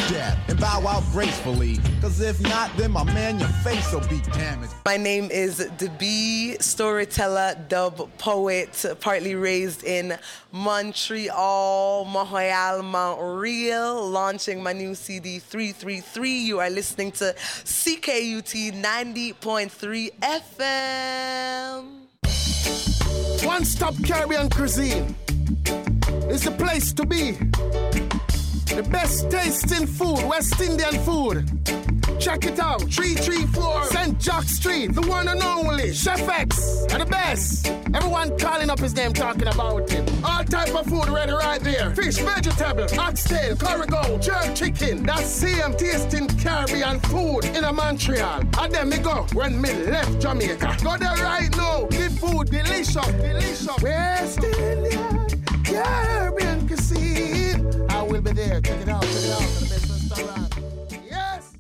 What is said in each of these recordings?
death and bow out gracefully. Cause if not, then my man, your face will be damaged. My name is DeB, storyteller, dub poet, partly raised in Montreal, Montreal, launching my new CD 333. You are listening to CKUT 90.3 FM. One Stop Caribbean Cuisine is the place to be. The best tasting food, West Indian food. Check it out, 334 St. Jack Street, the one and only Chef X, are the best. Everyone calling up his name, talking about him. All type of food ready right there. Fish, vegetable, oxtail, curry goat, jerk chicken. That same tasting Caribbean food in a Montreal. And then me go when me left Jamaica. Go there right now, the food delicious, delicious. West Indian Caribbean cuisine. I will be there, check it out, to the best restaurant. Yes!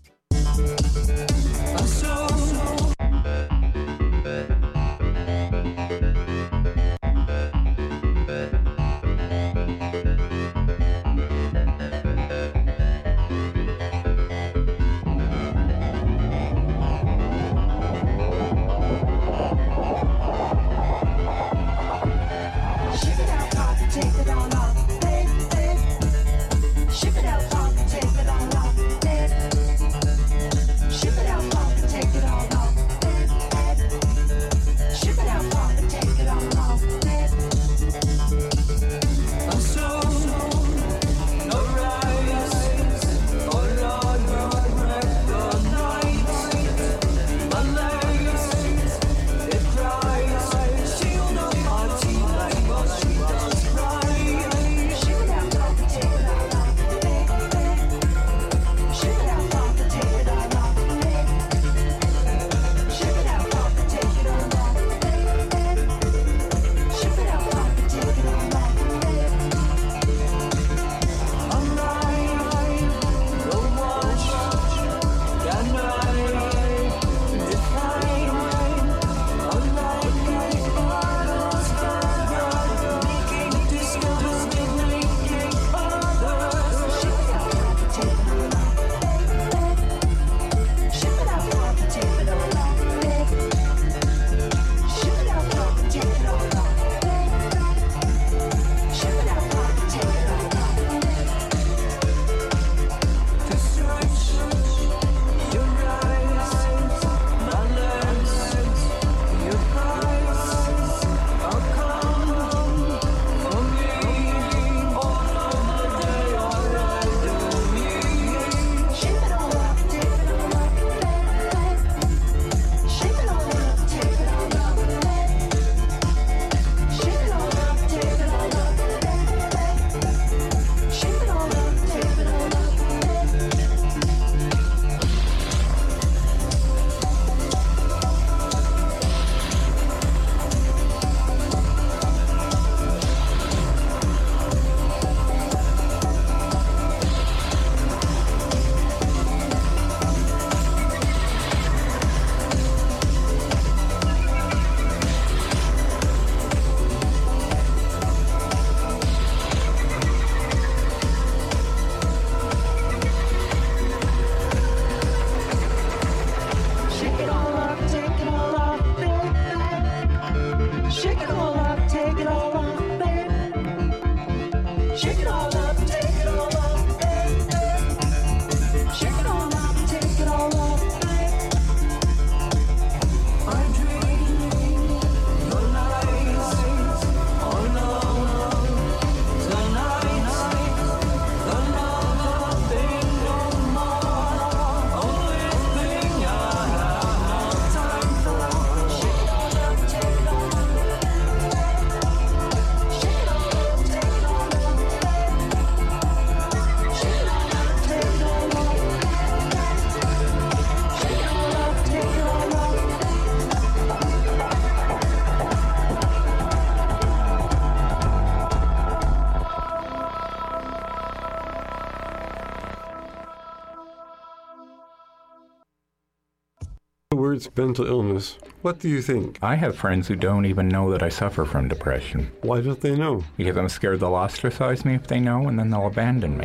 The words mental illness. What do you think? I have friends who don't even know that I suffer from depression. Why don't they know? Because I'm scared they'll ostracize me if they know, and then they'll abandon me.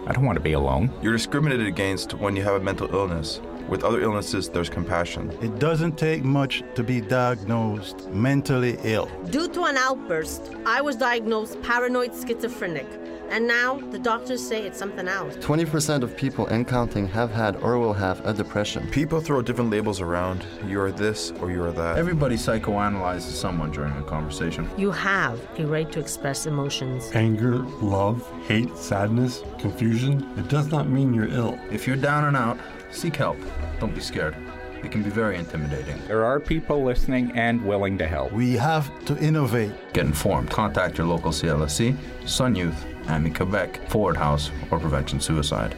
I don't want to be alone. You're discriminated against when you have a mental illness. With other illnesses, there's compassion. It doesn't take much to be diagnosed mentally ill. Due to an outburst, I was diagnosed paranoid schizophrenic. And now the doctors say it's something else. 20% of people and counting have had or will have a depression. People throw different labels around. You are this or you are that. Everybody psychoanalyzes someone during a conversation. You have a right to express emotions. Anger, love, hate, sadness, confusion. It does not mean you're ill. If you're down and out, seek help. Don't be scared. It can be very intimidating. There are people listening and willing to help. We have to innovate. Get informed. Contact your local CLSC, Sun Youth, AMI Quebec, Forward House, or Prevention Suicide.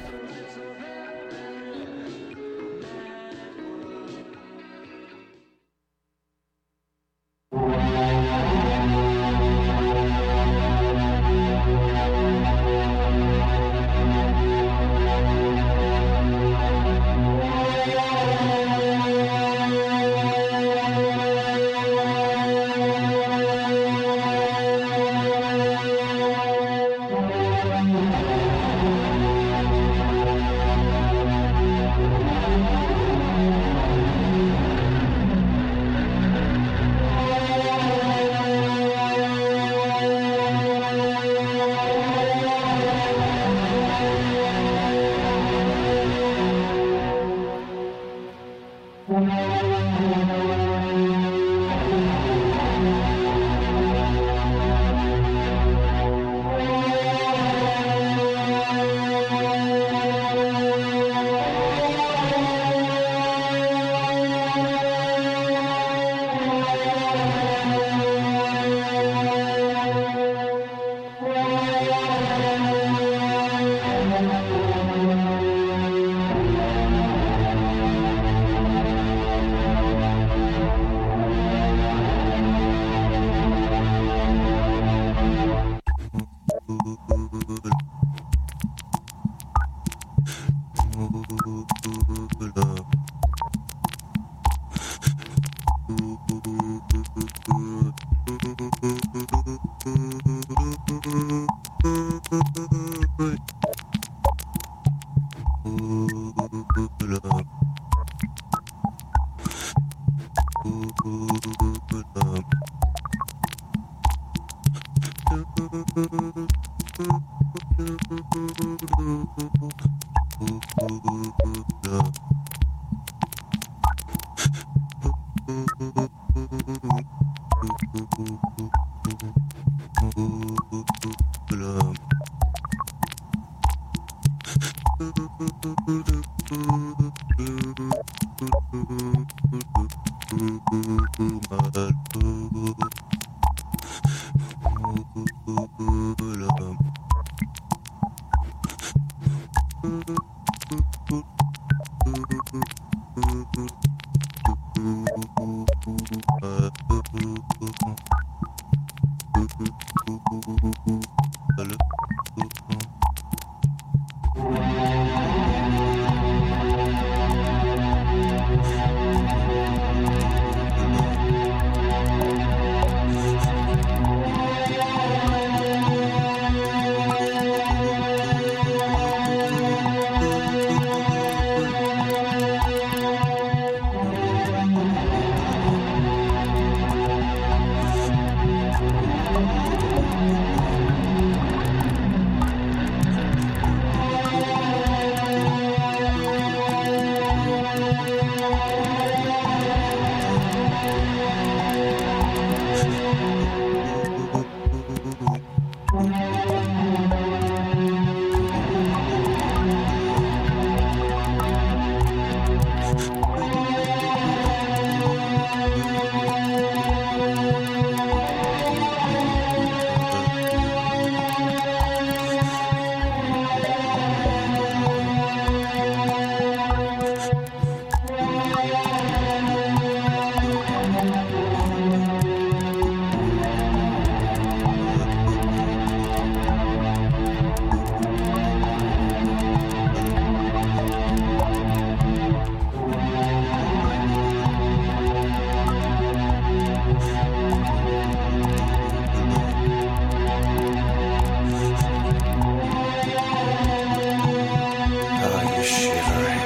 shivering?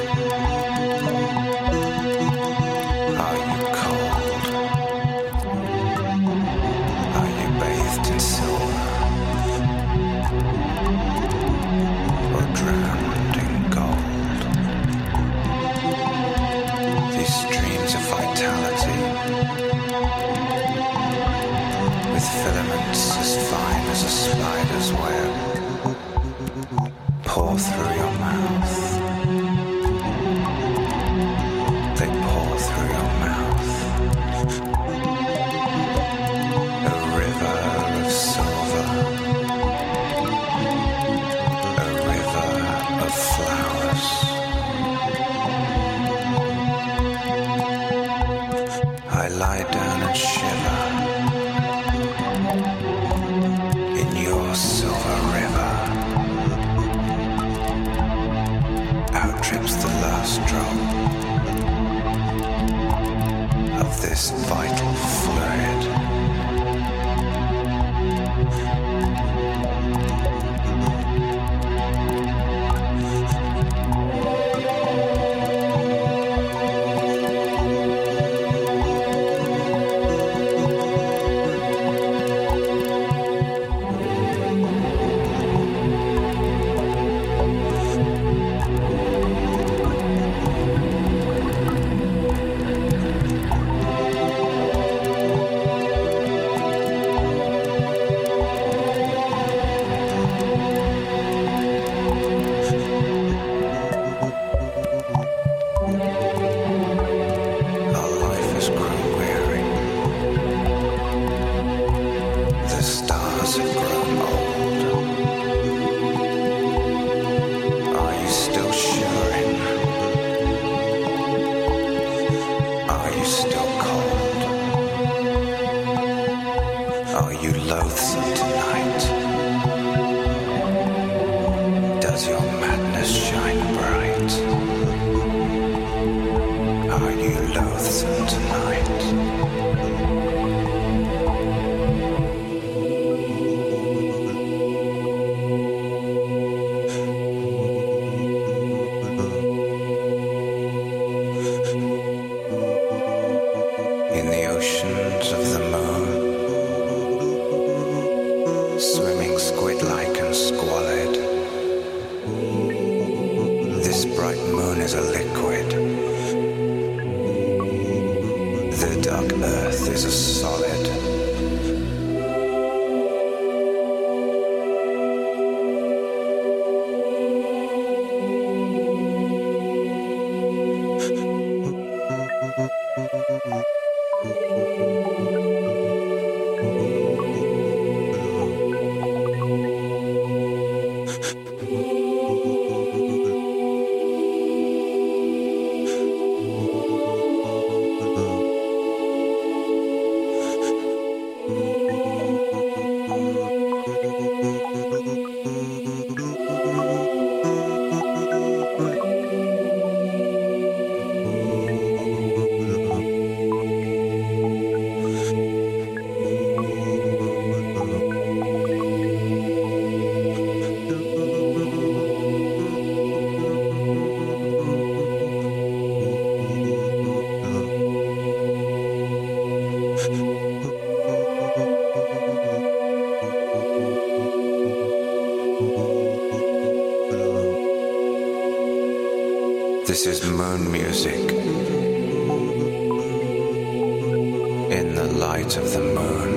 Are you cold? Are you bathed in silver? Or drowned in gold? These streams of vitality, with filaments as fine as a spider's web, pour through your mouth. They pour through your mouth. A river of silver. A river of flowers. I lie down and shiver in your silver river. Out drips the last drop of this vital fluid. This is moon music. In the light of the moon.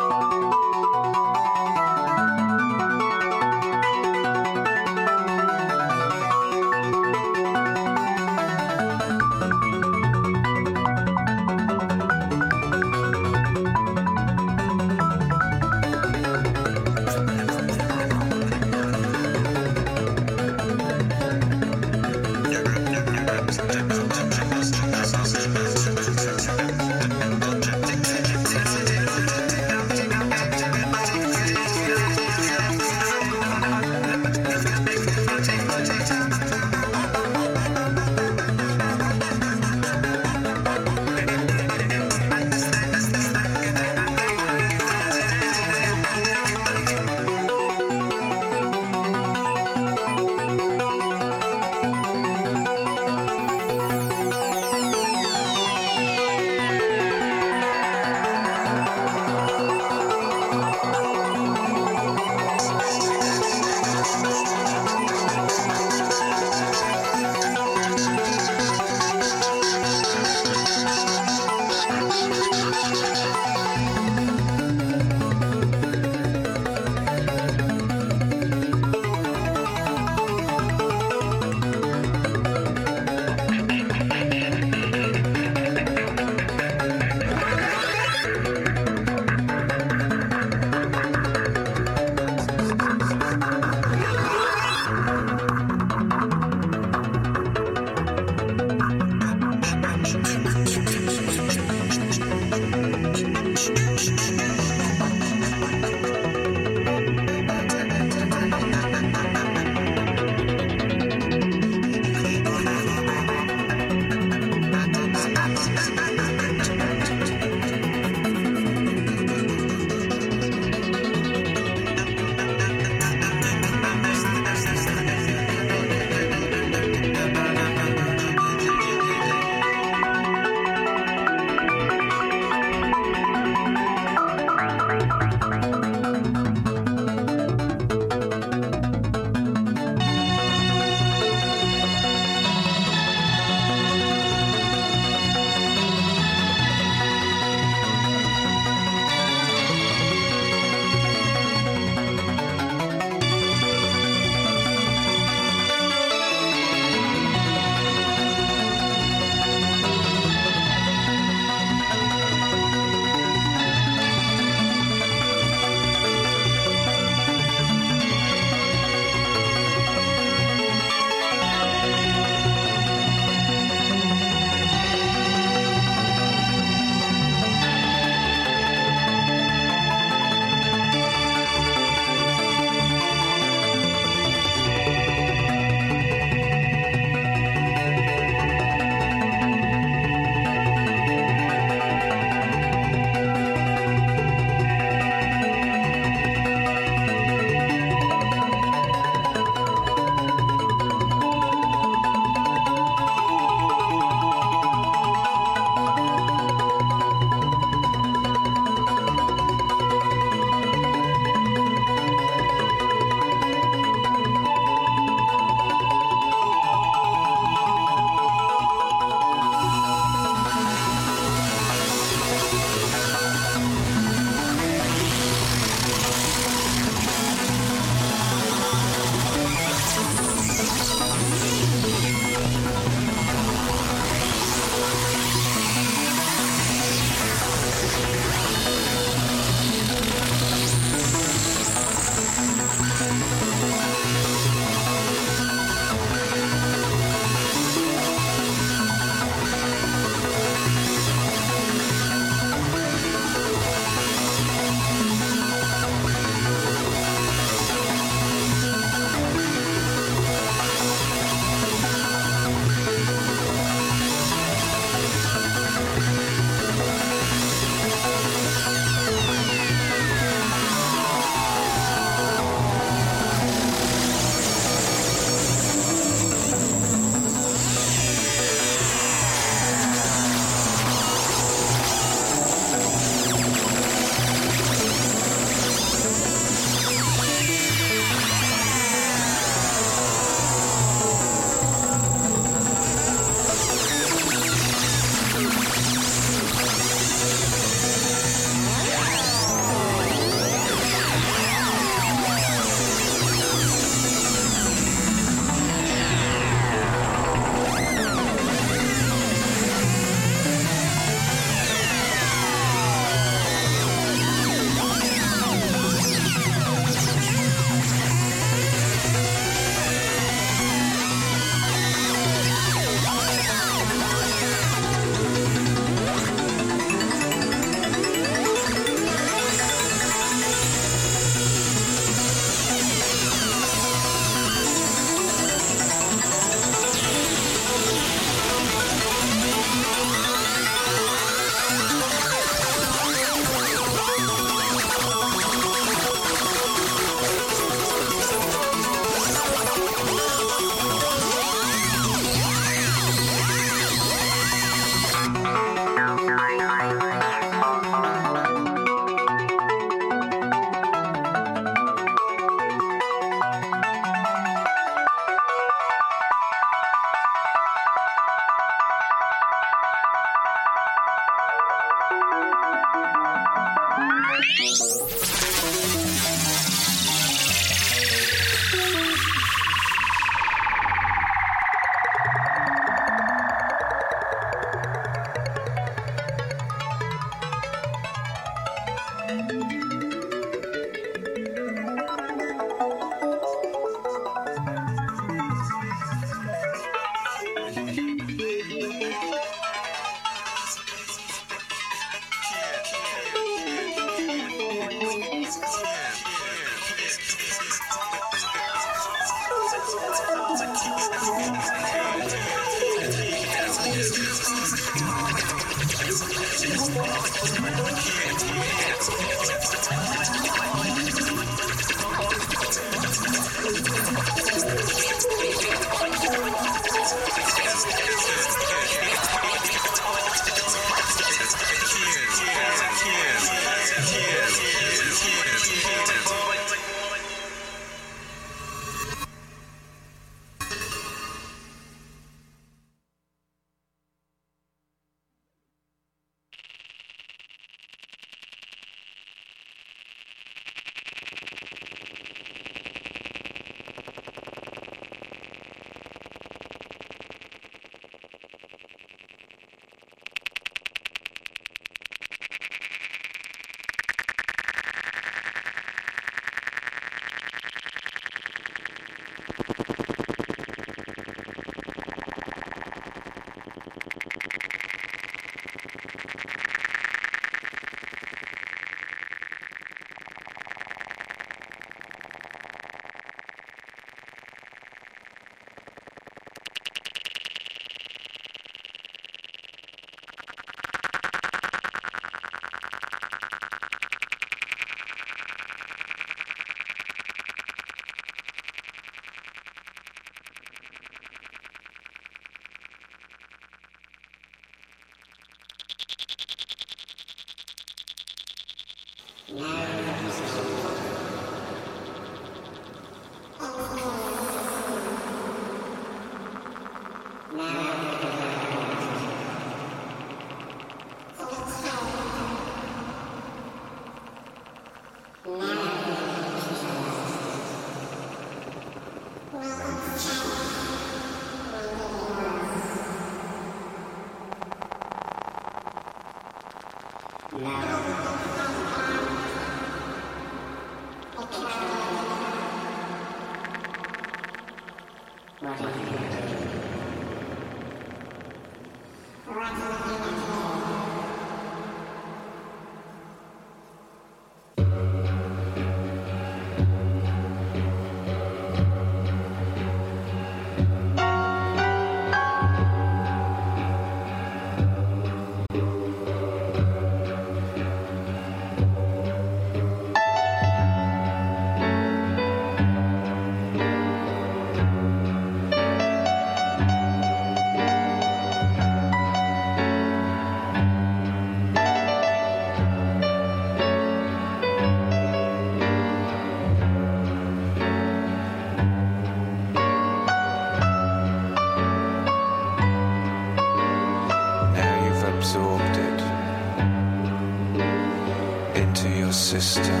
System.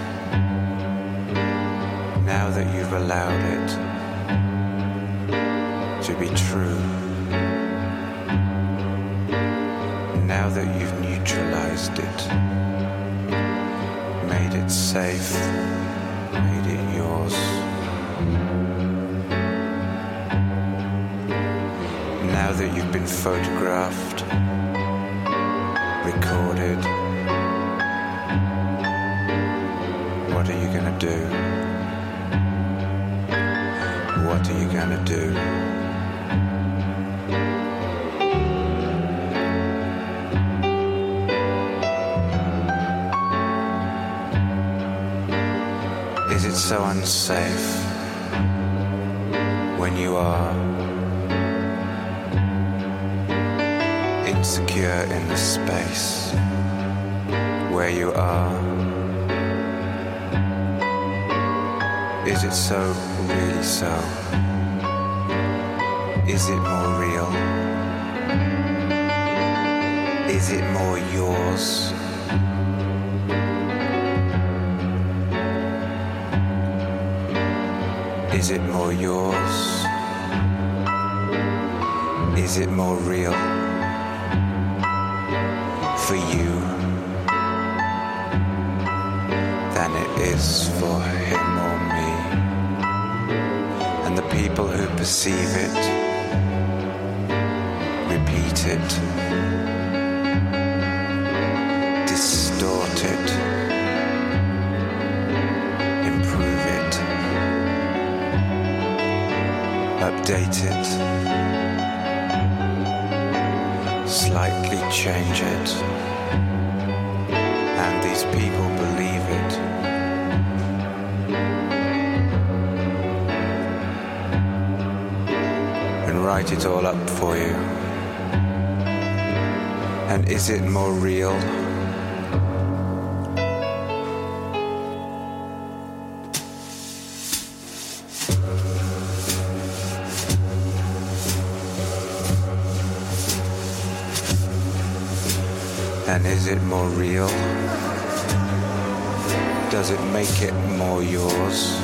Now that you've allowed it to be true, now that you've neutralized it, made it safe, made it yours, now that you've been photographed, recorded, what are you gonna do? What are you gonna do? Is it so unsafe when you are insecure in the space where you are? Is it so, really so? Is it more real? Is it more yours? Is it more yours? Is it more real? For you? is for him or me, and the people who perceive it repeat it, distort it, improve it, update it, slightly change it, and these people believe it. And write it all up for you. And is it more real? And is it more real? Does it make it more yours?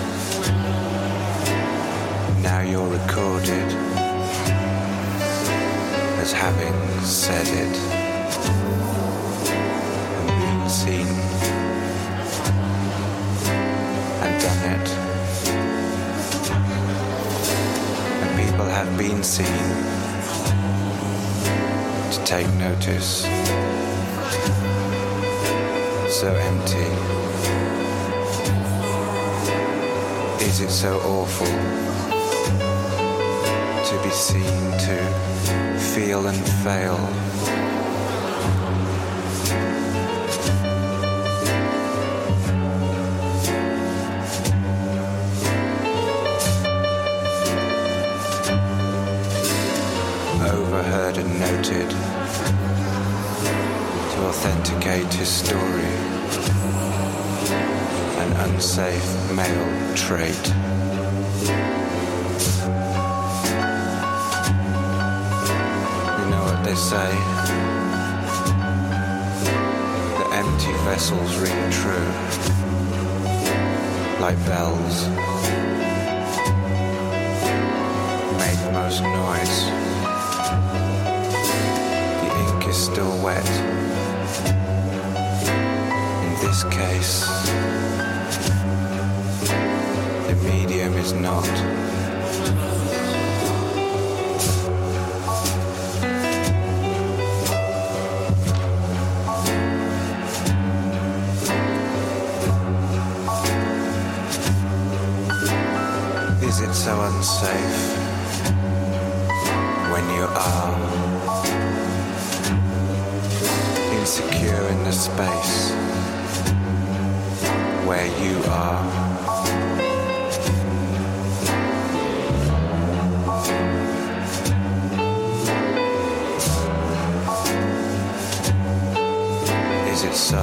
Now you're recorded as having said it and been seen and done it. And people have been seen to take notice. So empty. Is it so awful to be seen to feel and fail? Overheard and noted to authenticate his story. An unsafe male trait. You know what they say? The empty vessels ring true, like bells. Make most noise. The ink is still wet. In this case, the medium is not. Is it so unsafe when you are insecure in the space where you are? Is it so?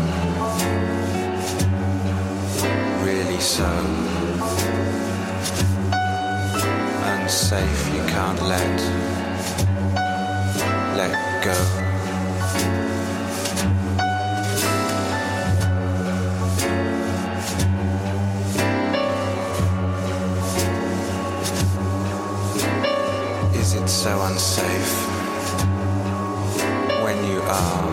Really so? Unsafe, you can't let go. Is it so unsafe when you are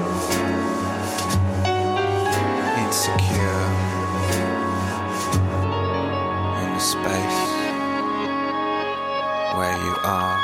insecure in the space where you are?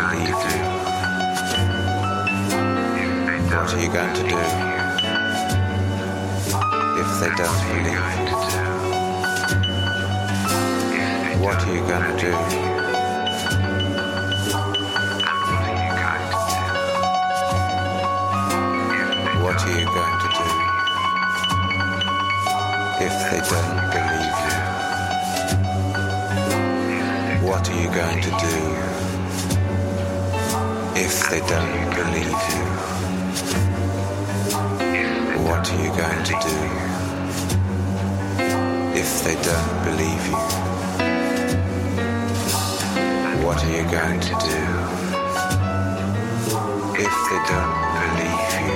believe you? What are you going to do if they don't believe you? What are you going to do? What are you going to do if they don't believe you? What are you going to do if they don't believe you? What are you going to do if they don't believe you? What are you going to do if they don't believe you?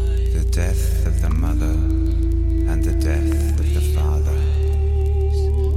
death of the mother and the death of the father.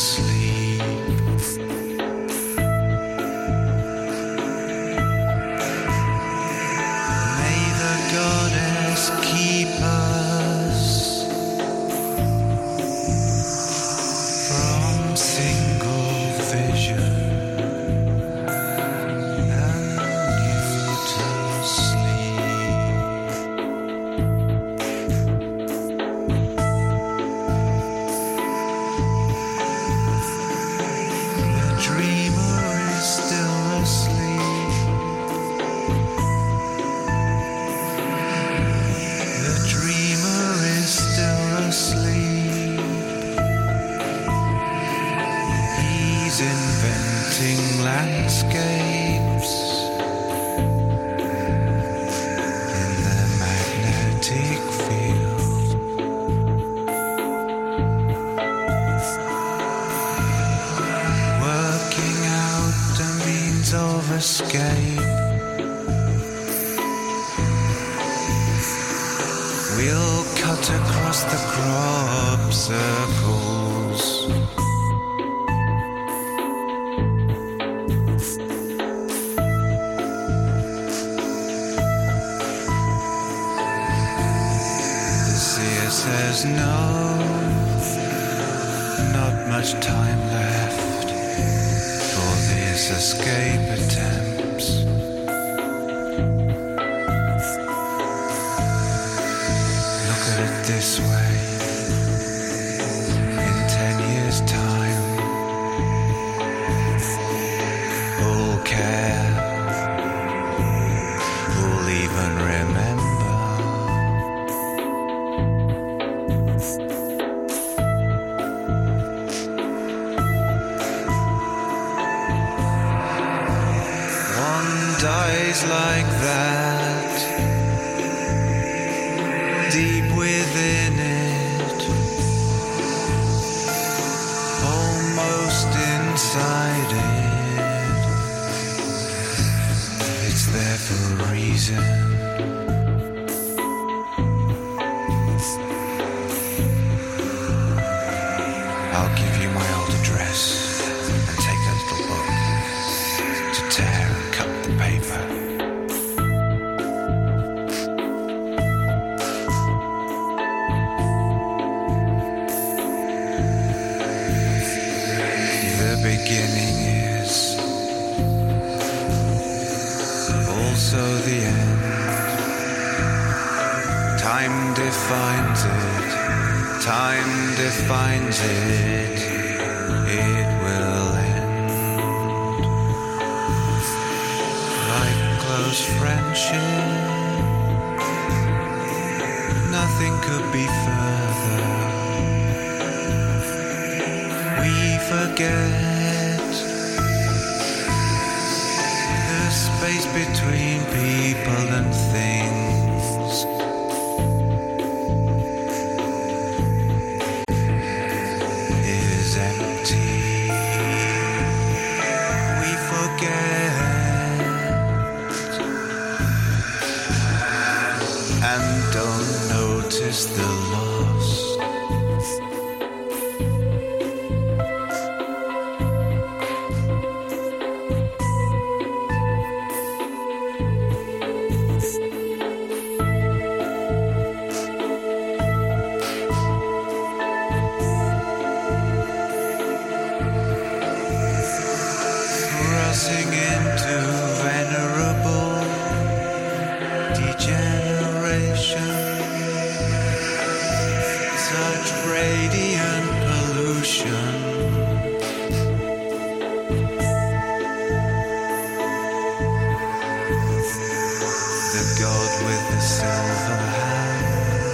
asleep. May the goddess keep us from single vision. Landscapes in the magnetic field, working out the means of escape. We'll cut across the crop circles. Says no, not much time left for these escape attempts. Look at it this way, in 10 years' time, who'll care, who'll even remember? Dies like that, deep within it, almost inside it. It's there for a reason. I'll give you my old address and take a little book to tear and cut the paper. The beginning is also the end. Time defines it. Time defines it. It will end. Like close friendship, nothing could be further. We forget the space between people and things. It is empty. We forget and don't notice the loss. Crossing into venerable degeneration, such radiant pollution. The god with the silver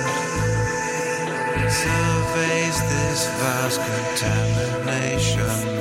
hand surveys this vast contamination.